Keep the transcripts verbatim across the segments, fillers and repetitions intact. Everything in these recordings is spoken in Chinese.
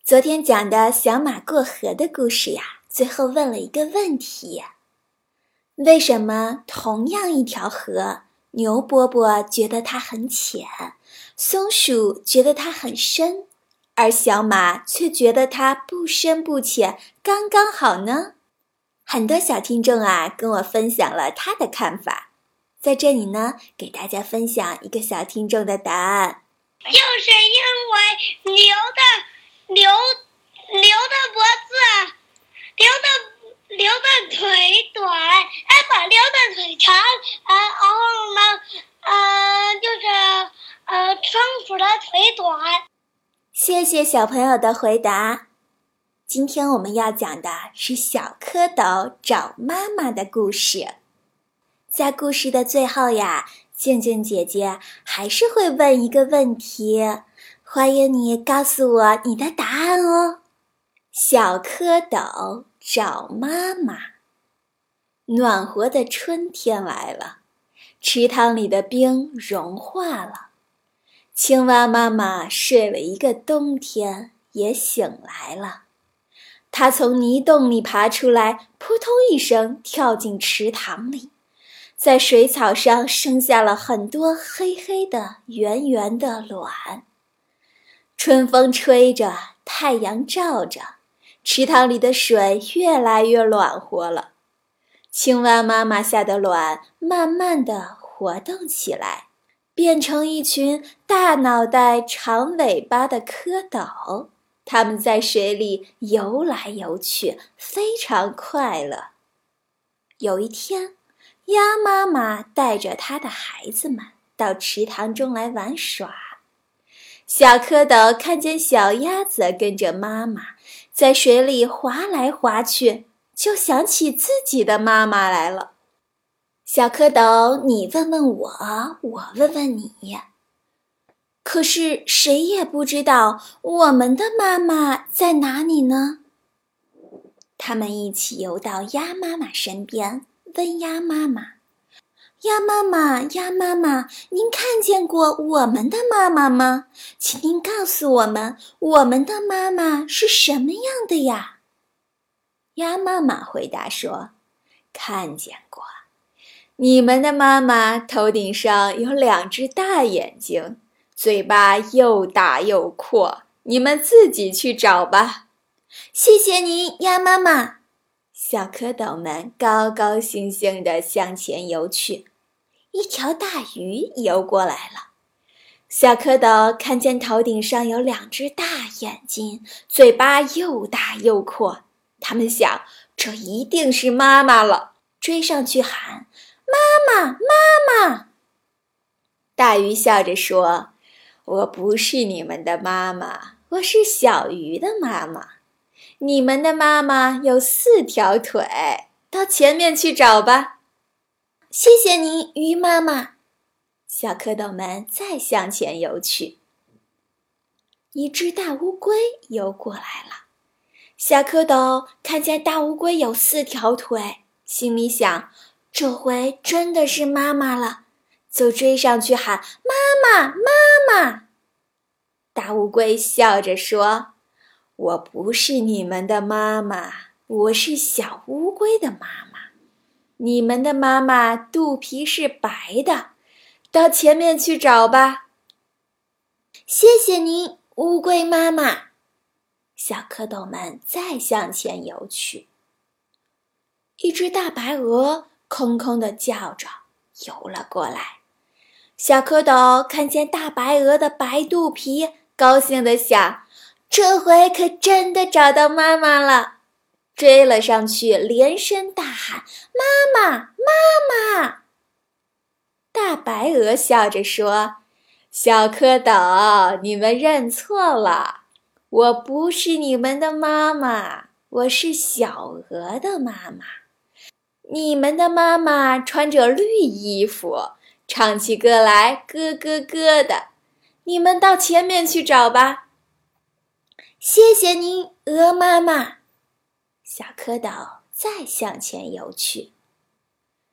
昨天讲的小马过河的故事呀，最后问了一个问题：为什么同样一条河，牛伯伯觉得它很浅，松鼠觉得它很深，而小马却觉得它不深不浅，刚刚好呢？很多小听众啊跟我分享了他的看法，在这里呢，给大家分享一个小听众的答案。 就是因为牛的牛牛的脖子，牛的牛的腿短，哎不，牛的腿长，呃，然后呢，呃，就是呃，仓鼠的腿短。 谢谢小朋友的回答。今天我们要讲的是小蝌蚪找妈妈的故事。在故事的最后呀，静静姐姐还是会问一个问题，欢迎你告诉我你的答案哦。小蝌蚪找妈妈。暖和的春天来了，池塘里的冰融化了，青蛙妈妈睡了一个冬天，也醒来了。她从泥洞里爬出来，扑通一声跳进池塘里，在水草上生下了很多黑黑的圆圆的卵。春风吹着，太阳照着，池塘里的水越来越暖和了。青蛙妈妈下的卵慢慢地活动起来，变成一群大脑袋长尾巴的蝌蚪，它们在水里游来游去，非常快乐。有一天，鸭妈妈带着她的孩子们到池塘中来玩耍。小蝌蚪看见小鸭子跟着妈妈在水里划来划去，就想起自己的妈妈来了。小蝌蚪，你问问我，我问问你，可是谁也不知道我们的妈妈在哪里呢？他们一起游到鸭妈妈身边，问鸭妈妈：鸭妈妈，鸭妈妈，您看见过我们的妈妈吗？请您告诉我们，我们的妈妈是什么样的呀？鸭妈妈回答说：看见过，你们的妈妈头顶上有两只大眼睛，嘴巴又大又阔，你们自己去找吧。谢谢您，鸭妈妈。小蝌蚪们高高兴兴地向前游去。一条大鱼游过来了，小蝌蚪看见头顶上有两只大眼睛，嘴巴又大又阔，他们想，这一定是妈妈了，追上去喊：妈妈，妈妈！大鱼笑着说：我不是你们的妈妈，我是小鱼的妈妈。你们的妈妈有四条腿，到前面去找吧。谢谢您，鱼妈妈。小蝌蚪们再向前游去。一只大乌龟游过来了，小蝌蚪看见大乌龟有四条腿，心里想，这回真的是妈妈了，就追上去喊：妈妈，妈妈！大乌龟笑着说：我不是你们的妈妈，我是小乌龟的妈妈。你们的妈妈肚皮是白的，到前面去找吧。谢谢您，乌龟妈妈。小蝌蚪们再向前游去。一只大白鹅空空地叫着游了过来，小蝌蚪看见大白鹅的白肚皮，高兴地想，这回可真的找到妈妈了，追了上去，连声大喊：妈妈，妈妈！大白鹅笑着说：小蝌蚪，你们认错了，我不是你们的妈妈，我是小鹅的妈妈。你们的妈妈穿着绿衣服，唱起歌来咯咯咯的，你们到前面去找吧。谢谢您，鹅妈妈。小蝌蚪再向前游去。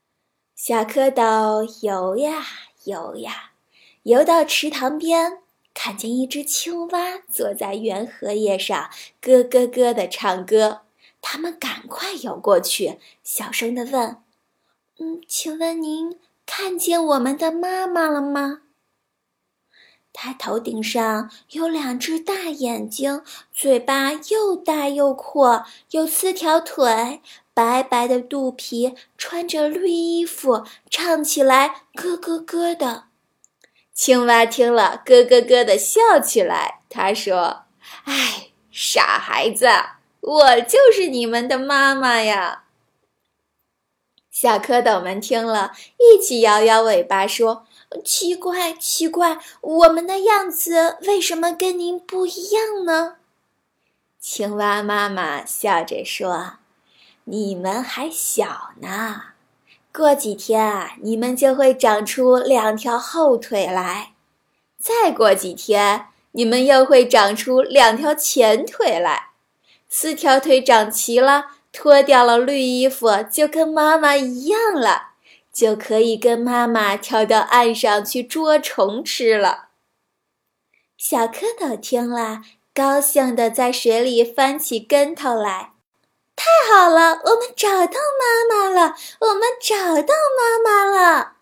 小蝌蚪游呀游呀，游到池塘边， 看见一只青蛙坐在圆荷叶上，咯咯咯地唱歌。他们赶快游过去，小声地问：“嗯，请问您看见我们的妈妈了吗？”他头顶上有两只大眼睛，嘴巴又大又阔，有四条腿，白白的肚皮，穿着绿衣服，唱起来咯咯咯的。青蛙听了，咯咯咯地笑起来。他说：“哎，傻孩子，我就是你们的妈妈呀！”小蝌蚪们听了，一起摇摇尾巴说：“奇怪，奇怪，我们的样子为什么跟您不一样呢？”青蛙妈妈笑着说：“你们还小呢，过几天啊，你们就会长出两条后腿来，再过几天，你们又会长出两条前腿来，四条腿长齐了，脱掉了绿衣服，就跟妈妈一样了。”就可以跟妈妈跳到岸上去捉虫吃了。小蝌蚪听了，高兴地在水里翻起跟头来。太好了，我们找到妈妈了，我们找到妈妈了。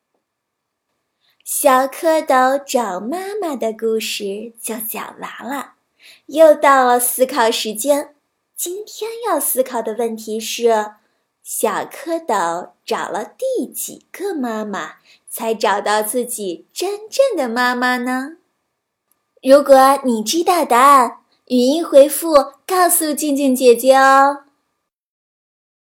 小蝌蚪找妈妈的故事就讲完了，又到了思考时间。今天要思考的问题是，小蝌蚪找了第几个妈妈，才找到自己真正的妈妈呢？如果你知道答案，语音回复告诉静静姐姐哦。